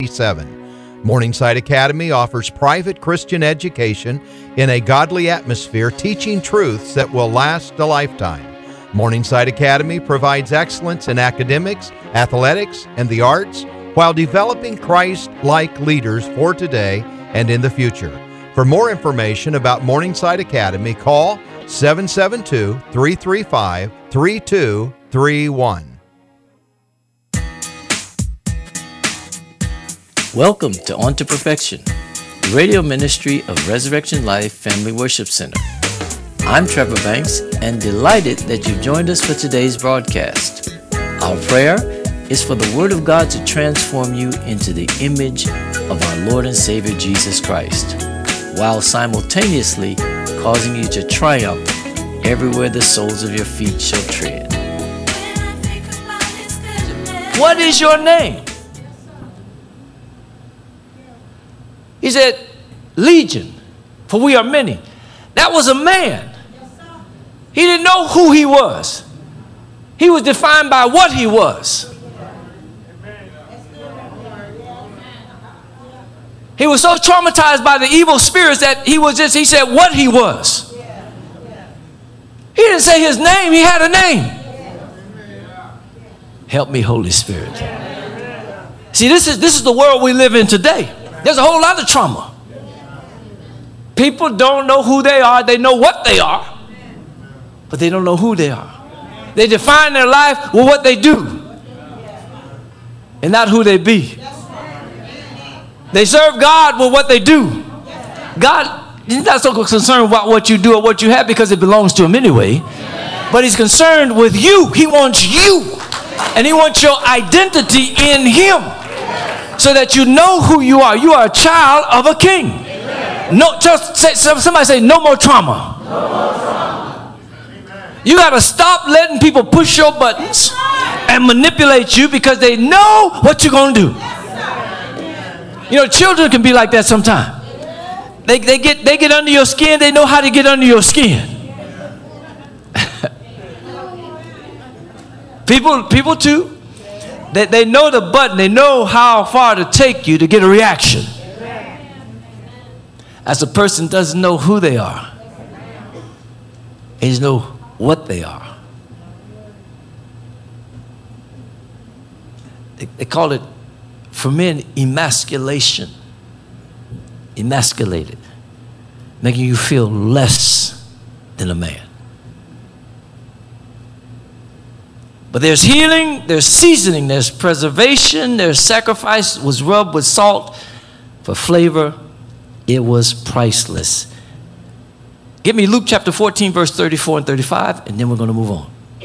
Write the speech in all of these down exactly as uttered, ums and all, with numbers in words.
seven. Morningside Academy offers private Christian education in a godly atmosphere, teaching truths that will last a lifetime. Morningside Academy provides excellence in academics, athletics, and the arts while developing Christ-like leaders for today and in the future. For more information about Morningside Academy, call seven seven two, three three five, three two three one. Welcome to On to Perfection, the radio ministry of Resurrection Life Family Worship Center. I'm Trevor Banks and delighted that you've joined us for today's broadcast. Our prayer is for the Word of God to transform you into the image of our Lord and Savior Jesus Christ, while simultaneously causing you to triumph everywhere the soles of your feet shall tread. What is your name? He said, Legion, for we are many. That was a man. He didn't know who he was. He was defined by what he was. He was so traumatized by the evil spirits that he was just, he said what he was. He didn't say his name, he had a name. Help me, Holy Spirit. See, this is, this is the world we live in today. There's a whole lot of trauma. People don't know who they are. They know what they are, but they don't know who they are. They define their life with what they do and not who they be. They serve God with what they do. God is not so concerned about what you do or what you have because it belongs to him anyway, but he's concerned with you. He wants you, and he wants your identity in him, so that you know who you are. You are a child of a king. Amen. No, just say, somebody say, no more trauma. No more trauma. You got to stop letting people push your buttons and manipulate you because they know what you're going to do. You know, children can be like that sometimes. They, they, get, they get under your skin. They know how to get under your skin. people, people too. They, they know the button. They know how far to take you to get a reaction. As a person doesn't know who they are, they just know what they are. They, they call it, for men, emasculation. Emasculated. Making you feel less than a man. But there's healing, there's seasoning, there's preservation, there's sacrifice was rubbed with salt for flavor. It was priceless. Give me Luke chapter fourteen, verse thirty-four and thirty-five, and then we're going to move on.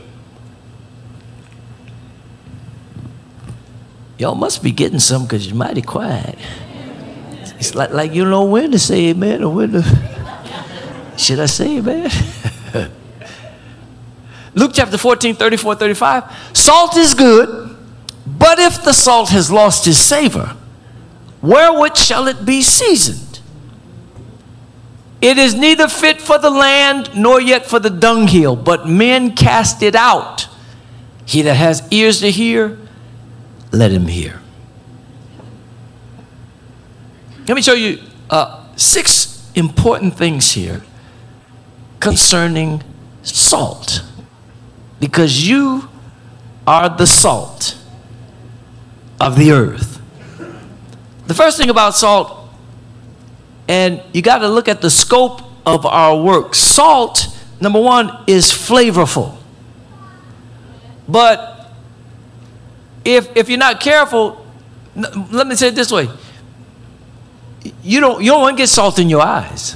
Y'all must be getting some because you're mighty quiet. It's like, like you don't know when to say amen or when to, should I say amen? Luke chapter fourteen, thirty-four, thirty-five. Salt is good, but if the salt has lost its savor, wherewith shall it be seasoned? It is neither fit for the land, nor yet for the dunghill, but men cast it out. He that has ears to hear, let him hear. Let me show you uh, six important things here concerning salt. Because you are the salt of the earth. The first thing about salt, and you got to look at the scope of our work. Salt, number one, is flavorful. But if if you're not careful, let me say it this way. You don't you don't want to get salt in your eyes.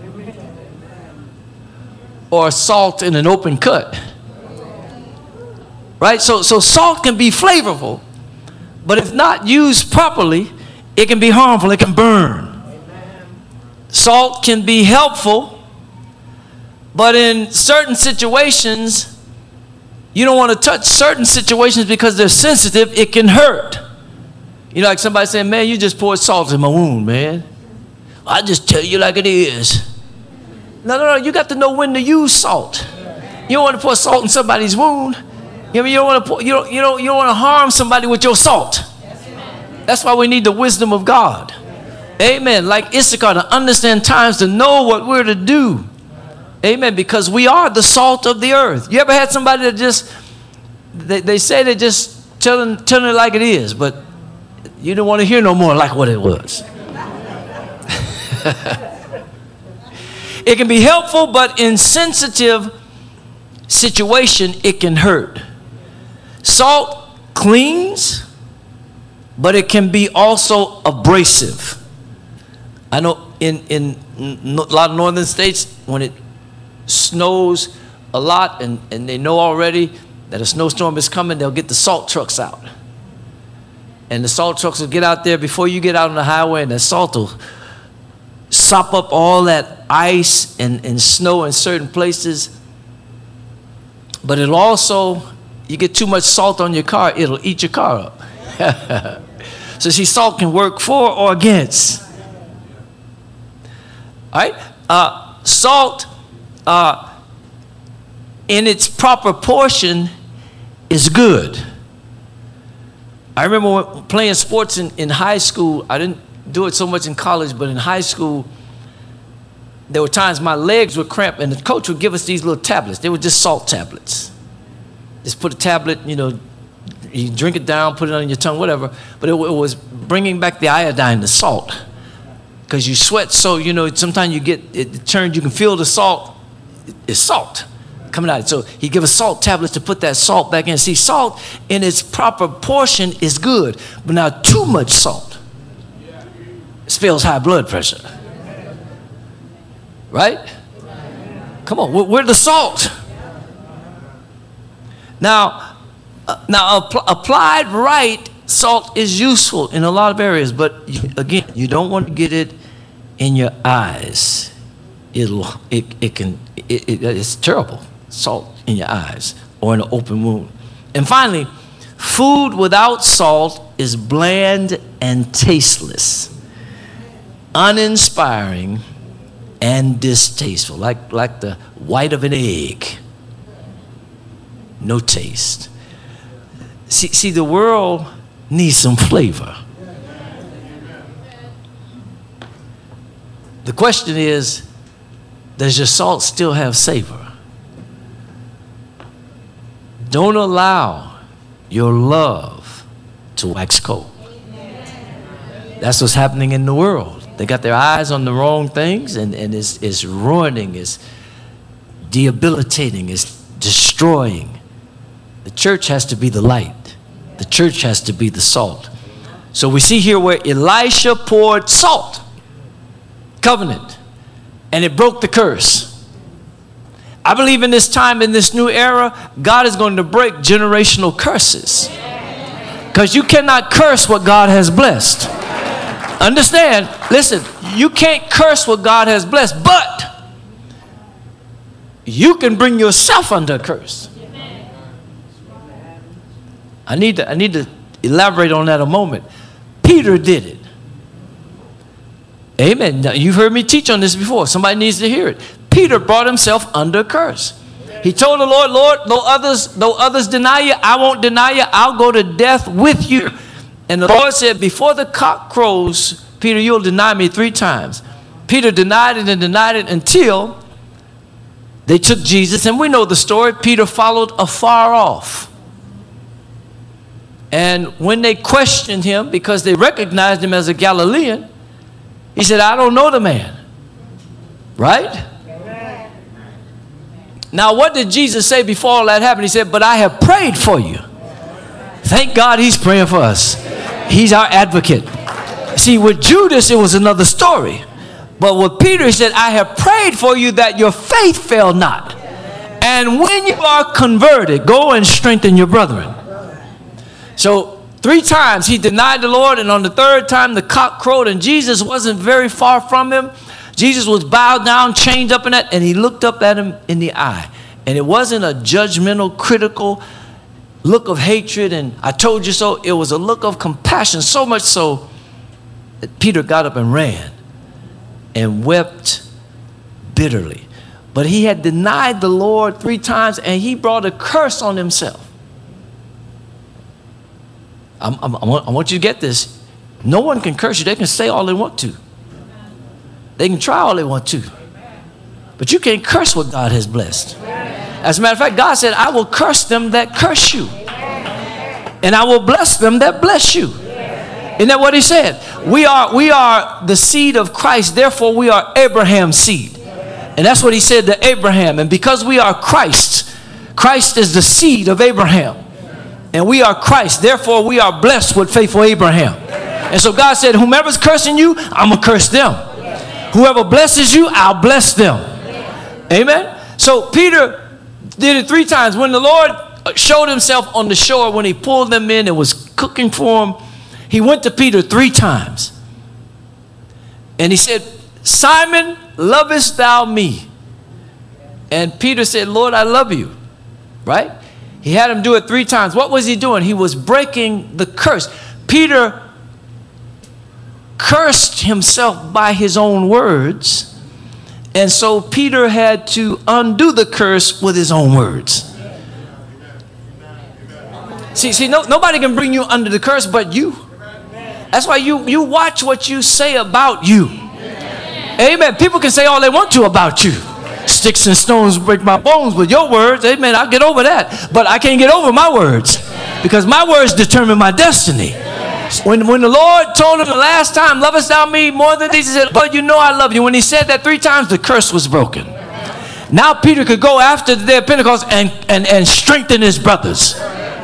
Or salt in an open cut. Right? So, so salt can be flavorful, but if not used properly, it can be harmful. It can burn. Amen. Salt can be helpful, but in certain situations, you don't want to touch certain situations because they're sensitive. It can hurt. You know, like somebody saying, man, you just poured salt in my wound, man. I just tell you like it is. No, no, no. You got to know when to use salt. You don't want to pour salt in somebody's wound. You know, you don't want to pour, you don't you don't you don't want to harm somebody with your salt. That's why we need the wisdom of God. Amen. Like Issachar, to understand times, to know what we're to do. Amen. Because we are the salt of the earth. You ever had somebody that just, they, they say they just telling, telling it like it is, but you don't want to hear no more like what it was. It can be helpful, but in sensitive situation, it can hurt. Salt cleans, but it can be also abrasive. I know in, in a lot of northern states, when it snows a lot and, and they know already that a snowstorm is coming, they'll get the salt trucks out. And the salt trucks will get out there before you get out on the highway, and the salt will sop up all that ice and, and snow in certain places. But it'll also, you get too much salt on your car, it'll eat your car up. So see, salt can work for or against. All right? Uh, salt, uh, in its proper portion, is good. I remember when playing sports in, in high school. I didn't do it so much in college, but in high school, there were times my legs would cramp, and the coach would give us these little tablets. They were just salt tablets. Just put a tablet, you know, you drink it down, put it on your tongue, whatever. But it, it was bringing back the iodine, the salt. Because you sweat, so, you know, sometimes you get, it turns, you can feel the salt. It's salt coming out. So he give us salt tablets to put that salt back in. See, salt in its proper portion is good. But now too much salt spells high blood pressure. Right? Come on, we're, we're the salt. Now, uh, now apl applied right, salt is useful in a lot of areas, but you, again, you don't want to get it in your eyes. It'll, it, it can, it, it, it's terrible, salt in your eyes or in an open wound. And finally, food without salt is bland and tasteless, uninspiring and distasteful, like, like the white of an egg. No taste. See, see, the world needs some flavor. The question is, does your salt still have savor? Don't allow your love to wax cold. That's what's happening in the world. They got their eyes on the wrong things, and, and it's, it's ruining, it's debilitating, it's destroying. The church has to be the light. The church has to be the salt. So we see here where Elisha poured salt, covenant, and it broke the curse. I believe in this time, in this new era, God is going to break generational curses. Because you cannot curse what God has blessed. Understand, listen, you can't curse what God has blessed, but you can bring yourself under a curse. I need to, I need to elaborate on that a moment. Peter did it. Amen. Now, you've heard me teach on this before. Somebody needs to hear it. Peter brought himself under a curse. He told the Lord, Lord, though others, though others deny you, I won't deny you. I'll go to death with you. And the Lord said, before the cock crows, Peter, you'll deny me three times. Peter denied it and denied it until they took Jesus. And we know the story. Peter followed afar off. And when they questioned him, because they recognized him as a Galilean, he said, I don't know the man. Right? Amen. Now, what did Jesus say before all that happened? He said, but I have prayed for you. Thank God he's praying for us. He's our advocate. See, with Judas, it was another story. But with Peter, he said, I have prayed for you that your faith fail not. And when you are converted, go and strengthen your brethren. So three times he denied the Lord, and on the third time the cock crowed, and Jesus wasn't very far from him. Jesus was bowed down, chained up in that, and he looked up at him in the eye. And it wasn't a judgmental, critical look of hatred and I told you so. It was a look of compassion, so much so that Peter got up and ran and wept bitterly. But he had denied the Lord three times, and he brought a curse on himself. I'm, I'm, I want you to get this. No one can curse you. They can say all they want to. They can try all they want to. But you can't curse what God has blessed. As a matter of fact, God said, I will curse them that curse you. And I will bless them that bless you. Isn't that what he said? We are, we are the seed of Christ. Therefore, we are Abraham's seed. And that's what he said to Abraham. And because we are Christ, Christ is the seed of Abraham. And we are Christ. Therefore, we are blessed with faithful Abraham. And so God said, whomever's cursing you, I'm going to curse them. Whoever blesses you, I'll bless them. Amen. So Peter did it three times. When the Lord showed himself on the shore, when he pulled them in and was cooking for them, he went to Peter three times. And he said, Simon, lovest thou me? And Peter said, Lord, I love you. Right? He had him do it three times. What was he doing? He was breaking the curse. Peter cursed himself by his own words. And so Peter had to undo the curse with his own words. See, see, no, nobody can bring you under the curse but you. That's why you, you watch what you say about you. Amen. People can say all they want to about you. Sticks and stones break my bones, with your words, amen, I'll get over that. But I can't get over my words, because my words determine my destiny. When, when the Lord told him the last time, lovest thou me more than these, he said, Lord, you know I love you. When he said that three times, the curse was broken. Now Peter could go after the day of Pentecost and, and, and strengthen his brothers.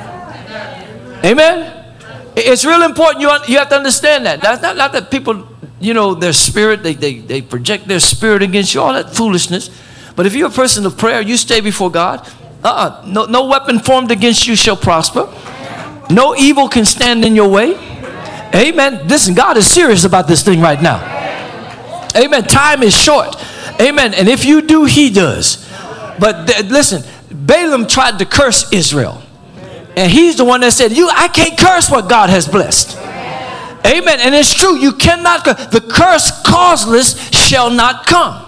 Amen. It's real important. You, you have to understand that. That's not, not that people, you know, their spirit, they, they, they project their spirit against you, all that foolishness. But if you're a person of prayer, you stay before God. Uh-uh. No, no weapon formed against you shall prosper. No evil can stand in your way. Amen. Listen, God is serious about this thing right now. Amen. Time is short. Amen. And if you do, he does. But th- listen, Balaam tried to curse Israel. And he's the one that said, "You, I can't curse what God has blessed." Amen. And it's true. You cannot curse. The curse causeless shall not come.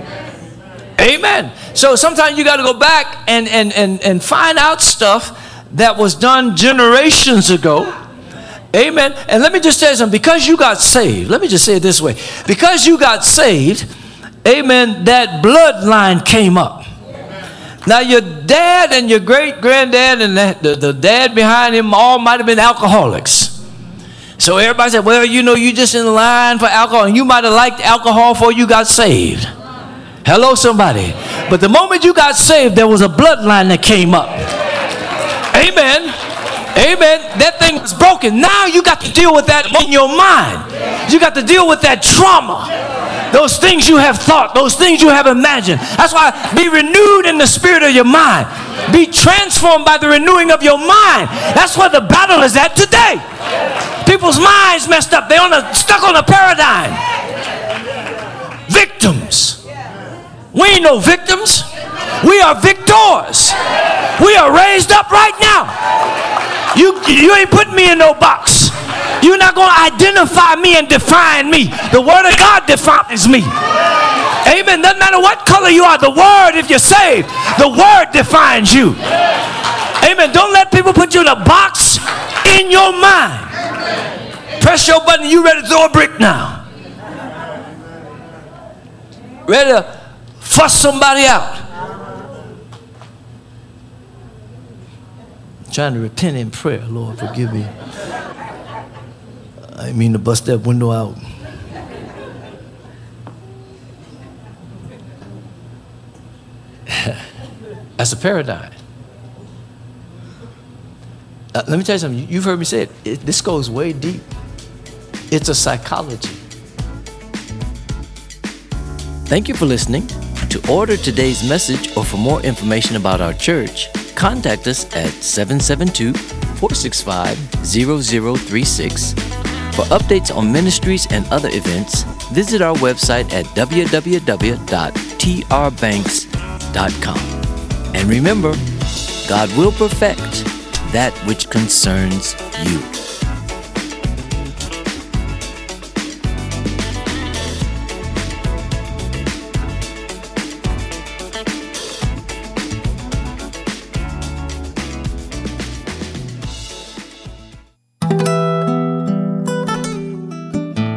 Amen. So sometimes you got to go back and, and, and, and find out stuff that was done generations ago. Amen. And let me just tell you something. Because you got saved, let me just say it this way. Because you got saved, amen, that bloodline came up. Now your dad and your great granddad and the, the, the dad behind him all might have been alcoholics. So everybody said, well, you know, you just in line for alcohol, and you might have liked alcohol before you got saved. Hello, somebody. But the moment you got saved, there was a bloodline that came up. Amen. Amen. That thing was broken. Now you got to deal with that in your mind. You got to deal with that trauma. Those things you have thought, those things you have imagined. That's why be renewed in the spirit of your mind. Be transformed by the renewing of your mind. That's where the battle is at today. People's minds messed up. They're on a, stuck on a paradigm. Victims. We ain't no victims. We are victors. We are raised up right now. You, you ain't putting me in no box. You're not going to identify me and define me. The word of God defines me. Amen. Doesn't matter what color you are. The word, if you're saved, the word defines you. Amen. Don't let people put you in a box in your mind. Press your button. You ready to throw a brick now? Ready to fuss somebody out? I'm trying to repent in prayer. Lord, forgive me. I didn't mean to bust that window out. That's a paradigm. Uh, let me tell you something. You've heard me say it. it. This goes way deep. It's a psychology. Thank you for listening. To order today's message or for more information about our church, contact us at seven seven two, four six five, zero zero three six. For updates on ministries and other events, visit our website at w w w dot t r banks dot com. And remember, God will perfect that which concerns you.